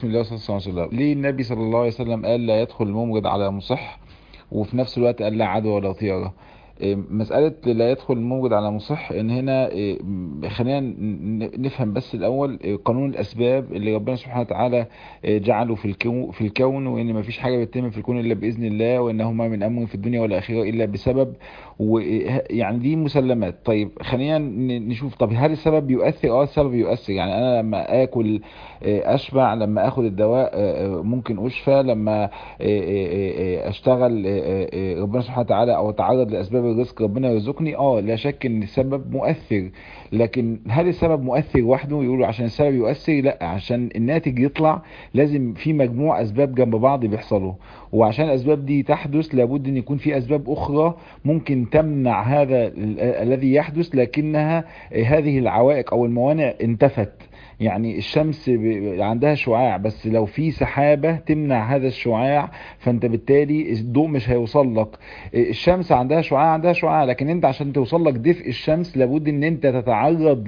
بسم الله صلى الله عليه وسلم. ليه النبي صلى الله عليه وسلم قال لا يدخل الممرض على مصح، وفي نفس الوقت قال لا عدوى ولا طيارة؟ مسألة لا يدخل الممرض على مصح ان هنا خلينا نفهم بس الاول قانون الاسباب اللي ربنا سبحانه وتعالى جعله في الكون، وان ما فيش حاجة بتتم في الكون الا باذن الله، وانه ما من امر في الدنيا والاخرة الا بسبب. ويعني دي مسلمات. طيب خلينا نشوف، طب هل السبب يؤثر؟ السبب يؤثر. يعني انا لما اكل اشبع، لما اخد الدواء ممكن اشفى، لما اشتغل ربنا سبحانه وتعالى او اتعرض لاسباب الرزق ربنا يرزقني. لا شك ان السبب مؤثر. لكن هل السبب مؤثر وحده؟ يقولوا عشان السبب يؤثر لا، عشان الناتج يطلع لازم في مجموع اسباب جنب بعض بيحصلوا، وعشان الاسباب دي تحدث لابد ان يكون في اسباب اخرى ممكن تمنع هذا الذي يحدث، لكنها هذه العوائق او الموانع انتفت. يعني الشمس عندها شعاع، بس لو في سحابة تمنع هذا الشعاع فانت بالتالي الضوء مش هيوصل لك. الشمس عندها شعاع، لكن انت عشان توصل لك دفء الشمس لابد ان انت تتعرض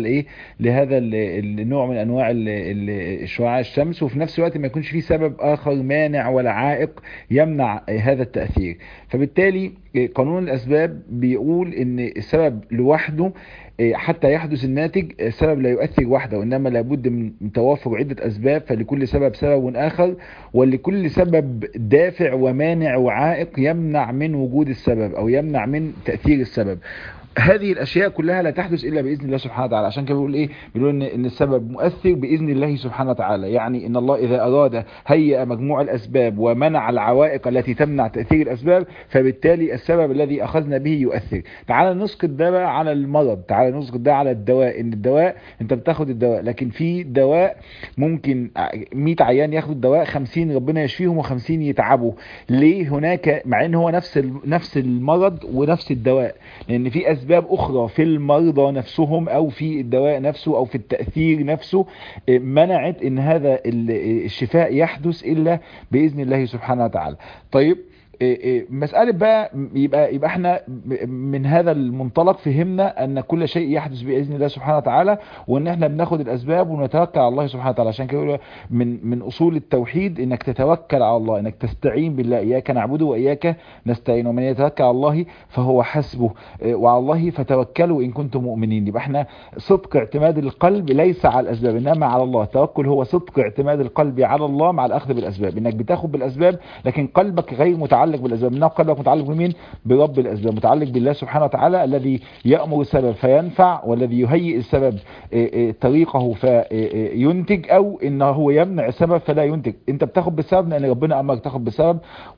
لهذا النوع من انواع الشعاع الشمس، وفي نفس الوقت ما يكونش في سبب اخر مانع ولا عائق يمنع هذا التأثير. فبالتالي قانون الاسباب بيقول ان السبب لوحده حتى يحدث الناتج السبب لا يؤثر وحده، وإنما لابد من توافر عدة أسباب، فلكل سبب آخر، ولكل سبب دافع ومانع وعائق يمنع من وجود السبب أو يمنع من تأثير السبب. هذه الاشياء كلها لا تحدث الا باذن الله سبحانه وتعالى. عشان كده بيقول ايه؟ بيقول ان السبب مؤثر باذن الله سبحانه وتعالى. يعني ان الله اذا اراد هيئ مجموع الاسباب ومنع العوائق التي تمنع تاثير الاسباب، فبالتالي السبب الذي اخذنا به يؤثر. تعال نسقط ده بقى على المرض، تعال نسقط ده على الدواء. ان الدواء انت بتاخد الدواء، لكن في دواء ممكن 100 عيان ياخدوا الدواء، 50 ربنا يشفيهم و50 يتعبوا. ليه هناك؟ مع ان هو نفس المرض ونفس الدواء، لان في اسباب اخرى في المرضى نفسهم او في الدواء نفسه او في التأثير نفسه منعت ان هذا الشفاء يحدث الا باذن الله سبحانه وتعالى. طيب مسألة بقى، يبقى احنا من هذا المنطلق فهمنا ان كل شيء يحدث بإذن الله سبحانه وتعالى، وان احنا بناخد الاسباب ونتوكل على الله سبحانه وتعالى. عشان كده من اصول التوحيد انك تتوكل على الله، انك تستعين بالله، اياك نعبد واياك نستعين، ومن يتوكل على الله فهو حسبه، وعلى الله فتوكلوا ان كنتم مؤمنين. يبقى احنا صدق اعتماد القلب ليس على الاسباب انما على الله. التوكل هو صدق اعتماد القلب على الله مع الاخذ بالاسباب، انك بتاخد بالاسباب لكن قلبك غير متعلق بالاسباب. انه قلبك متعلق بمين؟ برب الاسباب، متعلق بالله سبحانه وتعالى الذي يأمر السبب فينفع، والذي يهيئ السبب طريقه فينتج، او انه هو يمنع السبب فلا ينتج. انت بتاخد بالسبب لان ربنا امرك تاخد بالسبب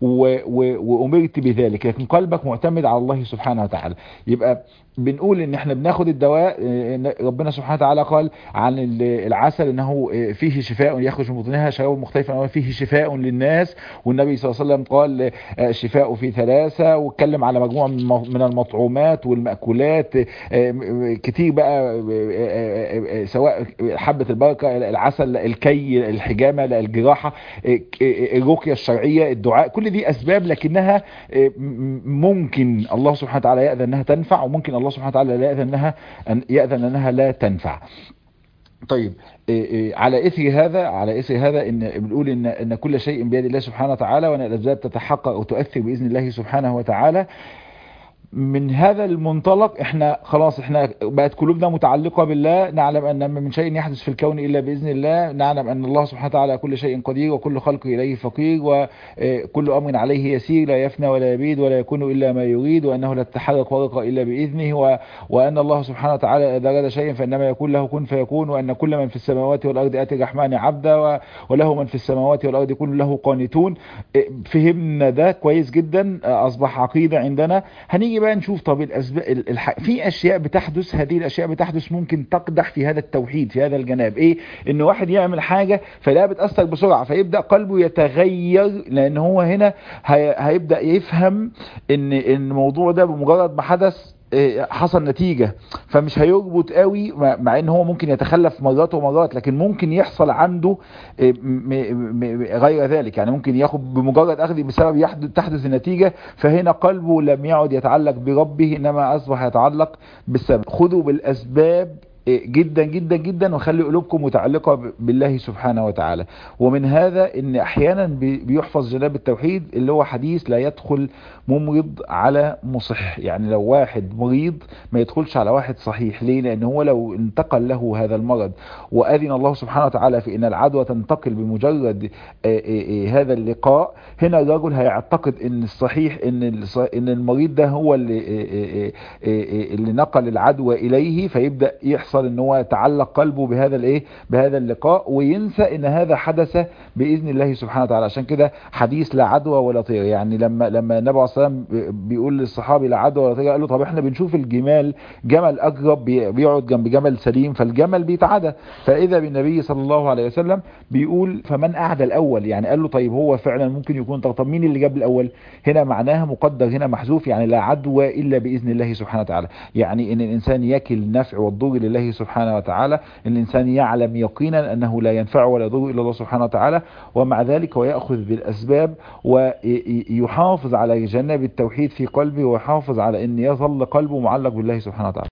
وامرت بذلك، لكن قلبك معتمد على الله سبحانه وتعالى. يبقى بنقول ان احنا بناخد الدواء. ربنا سبحانه وتعالى قال عن العسل انه فيه شفاء يخرج من بطنها شراب مختلف انه فيه شفاء للناس، والنبي صلى الله عليه وسلم قال الشفاء في ثلاثة، واتكلم على مجموعة من المطعومات والمأكولات كتير بقى، سواء حبة البركة، العسل، الكي، الحجامة، الجراحة، الرقية الشرعية، الدعاء، كل دي اسباب لكنها ممكن الله سبحانه وتعالى يأذن انها تنفع، وممكن الله سبحانه وتعالى لا يأذن انها لا تنفع. طيب على اثر هذا ان بنقول ان كل شيء بيد الله سبحانه وتعالى، وان الاسباب تتحقق وتؤثر باذن الله سبحانه وتعالى. من هذا المنطلق احنا خلاص، احنا بقت قلوبنا متعلقة بالله، نعلم ان من شيء يحدث في الكون الا باذن الله، نعلم ان الله سبحانه وتعالى كل شيء قدير، وكل خلق اليه فقير، وكل امر عليه يسير، لا يفنى ولا يبيد ولا يكون الا ما يريد، وانه لا تتحرك ورقة الا باذنه، وان الله سبحانه وتعالى اذا اراد شيئا فانما يكون له كن فيكون، وان كل من في السماوات والارض اتي الرحمن عبدا، وله من في السماوات والارض كل له قانتون. فهمنا ده كويس جدا، اصبح عقيدة عندنا. هنيجي بقى نشوف طب الاسباب في اشياء بتحدث، هذه الاشياء بتحدث ممكن تقدح في هذا التوحيد، في هذا الجناب. ايه؟ ان واحد يعمل حاجة فلا بتأثر بسرعة فيبدأ قلبه يتغير، لان هو هنا هيبدأ يفهم ان الموضوع ده بمجرد ما حدث حصل نتيجة، فمش هيربط قوي، مع ان هو ممكن يتخلف مرات ومرات، لكن ممكن يحصل عنده غير ذلك. يعني ممكن ياخد بمجرد اخذ بسبب تحدث النتيجة، فهنا قلبه لم يعد يتعلق بربه انما اصبح يتعلق بالسبب. خذوا بالاسباب جدا جدا جدا، وخلي قلوبكم متعلقة بالله سبحانه وتعالى. ومن هذا ان احيانا بيحفظ جناب التوحيد، اللي هو حديث لا يدخل ممرض على مصح. يعني لو واحد مريض ما يدخلش على واحد صحيح. ليه؟ لان هو لو انتقل له هذا المرض واذن الله سبحانه وتعالى في ان العدوى تنتقل بمجرد هذا اللقاء، هنا الرجل هيعتقد ان الصحيح ان المريض ده هو اللي نقل العدوى اليه، فيبدأ يحصل ان هو يتعلق قلبه بهذا اللقاء، وينسى ان هذا حدث باذن الله سبحانه وتعالى. عشان كده حديث لا عدوى ولا طير. يعني لما النبي عليه الصلاه والسلام بيقول للصحابي لا عدوى ولا طير، قال له طب احنا بنشوف الجمال، جمل اجرب بيقعد جنب جمل سليم، فالجمل بيتعدى. فاذا بالنبي صلى الله عليه وسلم بيقول فمن اعدى الاول. يعني قال له طيب هو فعلا ممكن يكون، طب مين اللي جاب الاول؟ هنا معناها مقدر، هنا محذوف، يعني لا عدوى الا باذن الله سبحانه وتعالى. يعني ان الانسان يكل النفع والضر لله سبحانه وتعالى، ان الانسان يعلم يقينا انه لا ينفع ولا يضر الا الله سبحانه وتعالى، ومع ذلك ويأخذ بالاسباب ويحافظ على جناب التوحيد في قلبه، ويحافظ على ان يظل قلبه معلق بالله سبحانه وتعالى.